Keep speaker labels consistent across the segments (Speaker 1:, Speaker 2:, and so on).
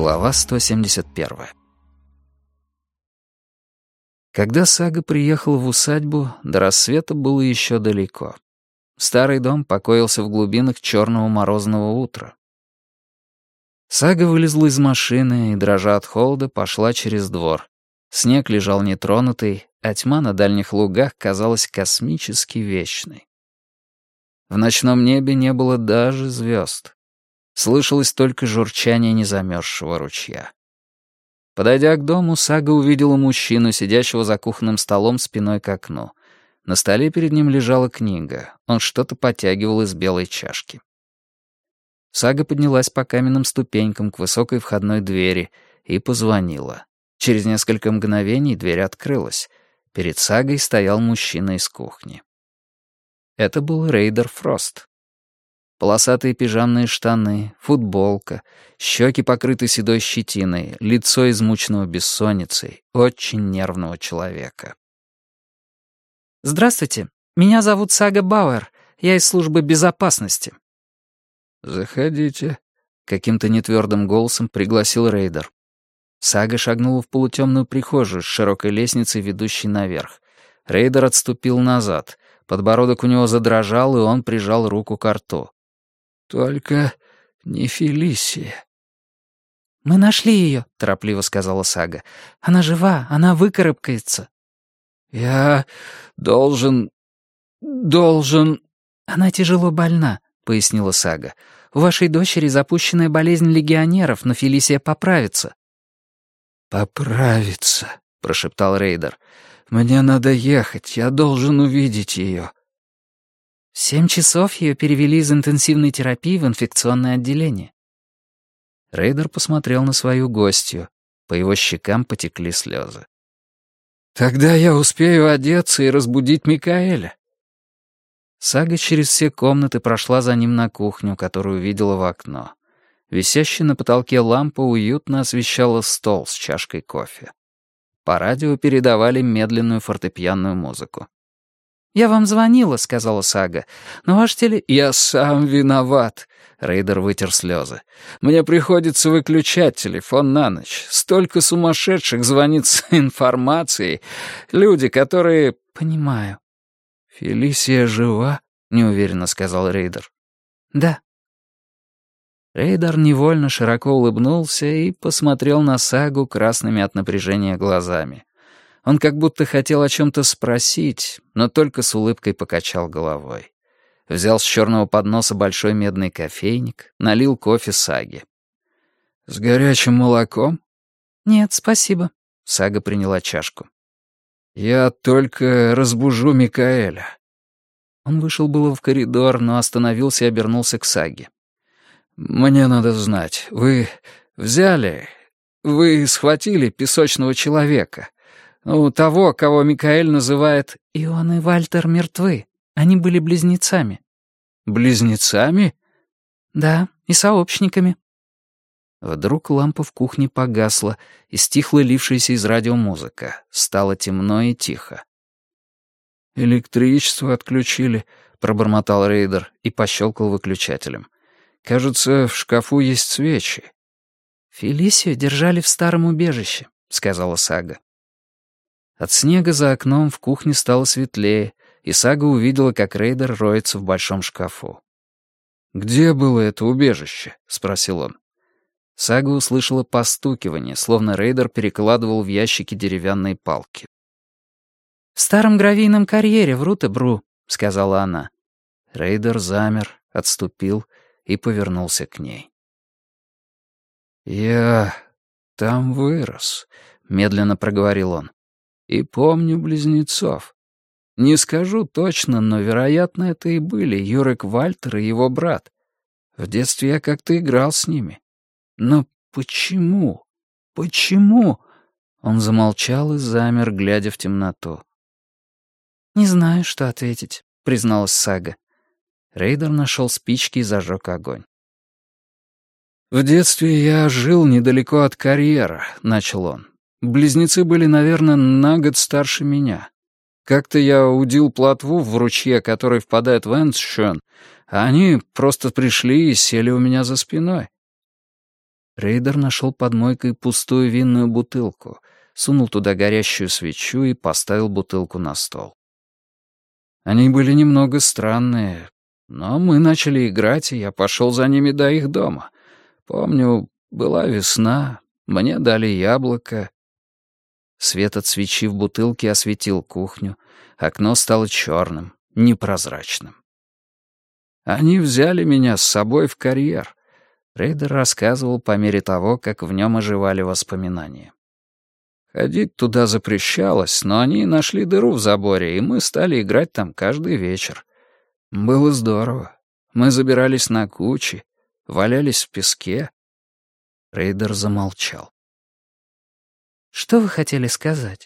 Speaker 1: Глава 171. Когда Сага приехала в усадьбу, до рассвета было еще далеко. Старый дом покоился в глубинах черного морозного утра. Сага вылезла из машины и, дрожа от холода, пошла через двор. Снег лежал нетронутый, а тьма на дальних лугах казалась космически вечной. В ночном небе не было даже звезд. Слышалось только журчание незамерзшего ручья. Подойдя к дому, Сага увидела мужчину, сидящего за кухонным столом спиной к окну. На столе перед ним лежала книга. Он что-то потягивал из белой чашки. Сага поднялась по каменным ступенькам к высокой входной двери и позвонила. Через несколько мгновений дверь открылась. Перед Сагой стоял мужчина из кухни. Это был Рейдер Фрост. Полосатые пижамные штаны, футболка, щеки покрыты седой щетиной, лицо измученного бессонницей, очень нервного человека.
Speaker 2: «Здравствуйте, меня зовут Сага Бауэр, я из службы безопасности».
Speaker 1: «Заходите», — каким-то нетвердым голосом пригласил Рейдер. Сага шагнула в полутемную прихожую с широкой лестницей, ведущей наверх. Рейдер отступил назад, подбородок у него задрожал, и он прижал руку к рту. «Только не Фелисия».
Speaker 2: «Мы нашли ее», — торопливо сказала Сага. «Она жива, она выкарабкается».
Speaker 1: «Я должен...
Speaker 2: «Она тяжело больна», — пояснила Сага. «У вашей дочери запущенная болезнь легионеров, но Фелисия поправится».
Speaker 1: «Поправится», — прошептал Рейдер. «Мне надо ехать, я должен увидеть ее».
Speaker 2: В 7 часов ее перевели из интенсивной терапии в инфекционное отделение.
Speaker 1: Рейдер посмотрел на свою гостью. По его щекам потекли слезы. «Тогда я успею одеться и разбудить Микаэля». Сага через все комнаты прошла за ним на кухню, которую видела в окно. Висящая на потолке лампа уютно освещала стол с чашкой кофе. По радио передавали медленную фортепианную музыку.
Speaker 2: «Я вам звонила», — сказала Сага, — «но ваш
Speaker 1: «Я сам виноват», — Рейдер вытер слезы. «Мне приходится выключать телефон на ночь. Столько сумасшедших звонит с информацией. Люди, которые...»
Speaker 2: «Понимаю».
Speaker 1: «Фелисия жива?» — неуверенно сказал Рейдер.
Speaker 2: «Да».
Speaker 1: Рейдер невольно широко улыбнулся и посмотрел на Сагу красными от напряжения глазами. Он как будто хотел о чем-то спросить, но только с улыбкой покачал головой. Взял с черного подноса большой медный кофейник, налил кофе Саге. «С горячим молоком?»
Speaker 2: «Нет, спасибо».
Speaker 1: Сага приняла чашку. «Я только разбужу Микаэля». Он вышел было в коридор, но остановился и обернулся к Саге. «Мне надо знать, вы схватили песочного человека? У того, кого Микаэль называет...»
Speaker 2: «Иоанн и Вальтер мертвы. Они были близнецами».
Speaker 1: «Близнецами?»
Speaker 2: «Да, и сообщниками».
Speaker 1: Вдруг лампа в кухне погасла, и стихла лившаяся из радио музыка. Стало темно и тихо. «Электричество отключили», — пробормотал Рейдер и пощелкал выключателем. «Кажется, в шкафу есть свечи».
Speaker 2: «Фелисию держали в старом убежище», — сказала Сага.
Speaker 1: От снега за окном в кухне стало светлее, и Сага увидела, как Рейдер роется в большом шкафу. «Где было это убежище?» — спросил он. Сага услышала постукивание, словно Рейдер перекладывал в ящики деревянные палки.
Speaker 2: «В старом гравийном карьере в Рутебру», — сказала она.
Speaker 1: Рейдер замер, отступил и повернулся к ней. «Я там вырос», — медленно проговорил он. «И помню близнецов. Не скажу точно, но, вероятно, это и были Юрик Вальтер и его брат. В детстве я как-то играл с ними. Но почему? Почему?» Он замолчал и замер, глядя в темноту.
Speaker 2: «Не знаю, что ответить», — призналась Сага.
Speaker 1: Рейдер нашел спички и зажег огонь. «В детстве я жил недалеко от карьера», — начал он. «Близнецы были, наверное, на год старше меня. Как-то я удил плотву в ручье, который впадает в Эндшön, а они просто пришли и сели у меня за спиной». Рейдер нашел под мойкой пустую винную бутылку, сунул туда горящую свечу и поставил бутылку на стол. Они были немного странные, но мы начали играть, и я пошел за ними до их дома. Помню, была весна, мне дали яблоко. Свет от свечи в бутылке осветил кухню, окно стало черным, непрозрачным. Они взяли меня с собой в карьер. Рейдер рассказывал по мере того, как в нем оживали воспоминания. Ходить туда запрещалось, но они нашли дыру в заборе, и мы стали играть там каждый вечер. Было здорово. Мы забирались на кучи, валялись в песке. Рейдер замолчал.
Speaker 2: «Что вы хотели сказать?»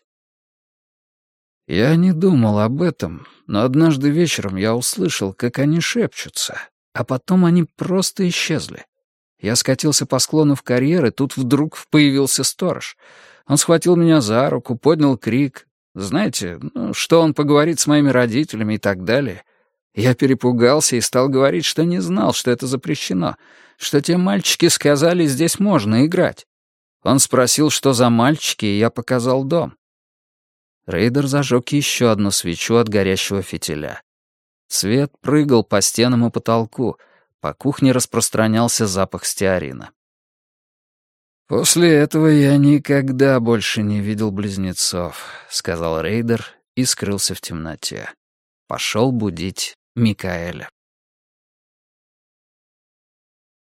Speaker 1: Я не думал об этом, но однажды вечером я услышал, как они шепчутся, а потом они просто исчезли. Я скатился по склону в карьер, и тут вдруг появился сторож. Он схватил меня за руку, поднял крик. Знаете, что он поговорит с моими родителями и так далее. Я перепугался и стал говорить, что не знал, что это запрещено, что те мальчики сказали, здесь можно играть. Он спросил, что за мальчики, и я показал дом. Рейдер зажег еще одну свечу от горящего фитиля. Свет прыгал по стенам и потолку, по кухне распространялся запах стеарина. «После этого я никогда больше не видел близнецов», — сказал Рейдер и скрылся в темноте. Пошел будить Микаэля.